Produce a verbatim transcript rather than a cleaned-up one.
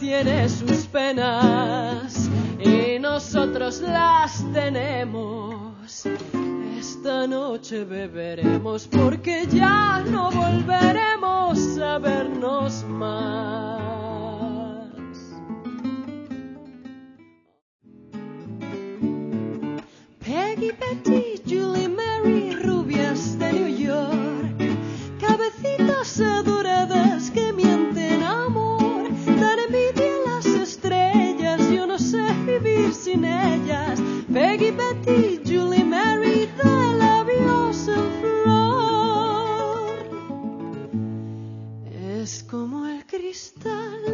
tiene sus penas y nosotros las tenemos. Esta noche beberemos porque ya no volveremos a vernos más. Peggy, Betty, Julie, Mary, rubias de New York, cabecitas adoradas que mienten amor, dan envidia a las estrellas, yo no sé vivir sin ellas. Peggy, Betty, Julie, Mary, de labios en flor, es como el cristal